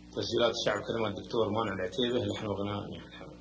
تسجيلات الشعب كلمات الدكتور مانع العتيبة، لحن وغناء أمين الحمد.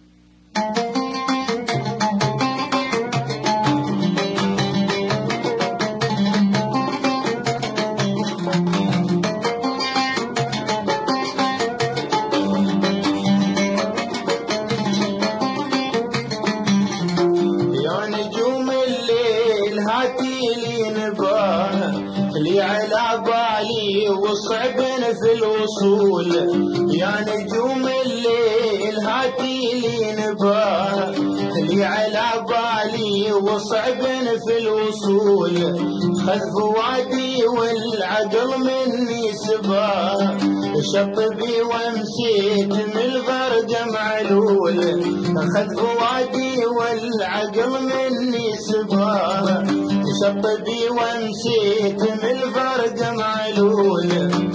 يا نجوم الليل هاتي لي نباه لي على بالي وصعب في الوصول. يا نجوم الليل هاتي لي نباه لي على بالي وصعب في الوصول. خذ فؤادي والعقل مني سباه شطبي وامسيت من الغرقة معلول. خذ فؤادي والعقل مني سباه شطبي وامسيت من الغرقة معلول.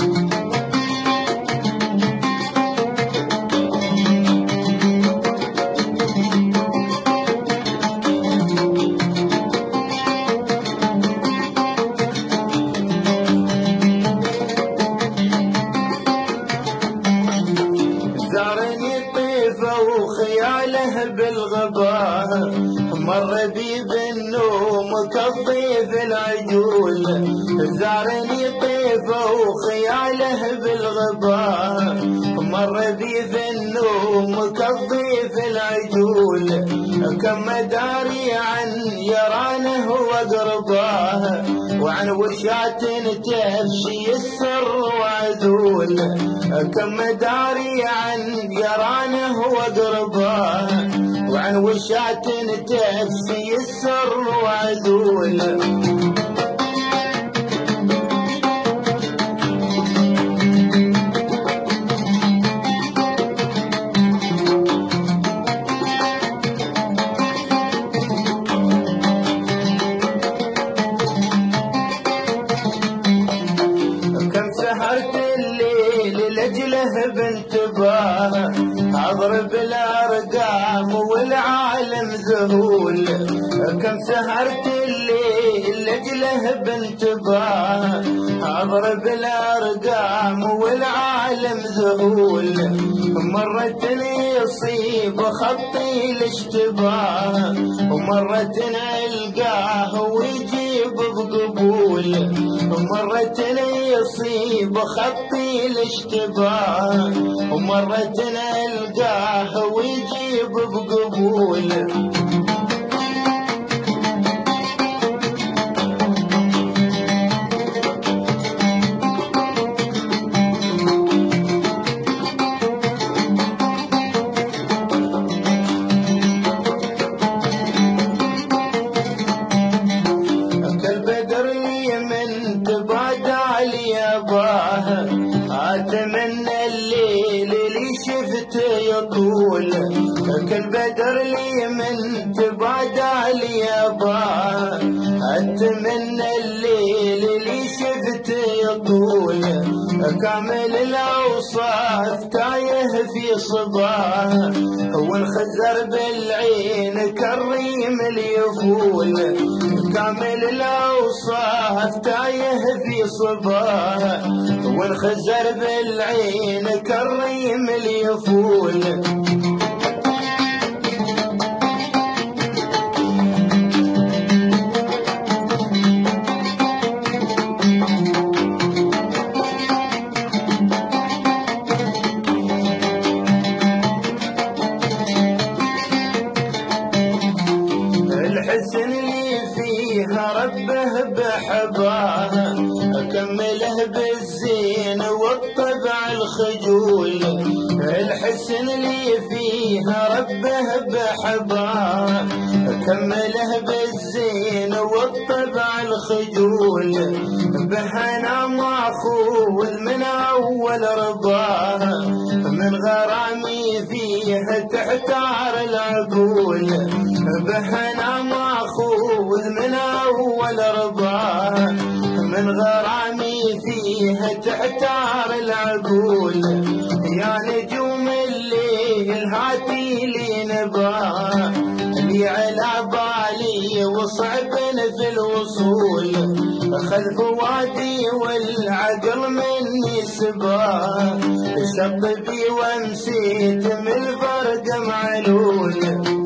زارني طيفه وخياله بالغباء مر بي بالنوم كالضيف العجول. زارني طيفه وخياله بالغباء مر بي بالنوم كالضيف العجول. كم مداري عن يرانه واقرباه وعن وشاة تفشي السر وعذول. كم مداري عن يرانه واقرباه وعن وشاة تفشي السر وعذول. سهرت الليل لأجله بانتباه أضرب الأرقام والعالم ذهول. كم سهرت الليل لأجله بانتباه أضرب الأرقام والعالم ذهول. مرة يصيب خطي الاشتباه ومرة ألقاه ويجيب بقبول. مرة يصيب خطي الاشتباه ومرة ألقاه ويجيب بقبول. كالبدر لي من تبادى لي أباه أتمنى الليل اللي شفت يطول. كالبدر لي من تبادى لي أباه أتمنى الليل اللي شفت يطول. كامل الأوصاف تايه في صباه والخزر بالعين كالريم اليفول. كامل الأوصاف تايه في صباه والخزر بالعين كالريم اليفول. الحسن اللي فيها ربه بحباه أكمله بالزين والطبع الخجول. الحسن اللي فيها ربه بحباه أكمله بالزين والطبع الخجول. بهنا ماخوذ من أول رضاه من غرامي فيها تحتار العقول. بهنا ماخوذ من أول رضاه من غرامي فيها تحتار العقول. يا نجوم الليل هاتي لي نباه لي على بالي وصعب في الوصول. خذ فؤادي والعقل مني مني سباه شطبي وامسيت من الفرق معلول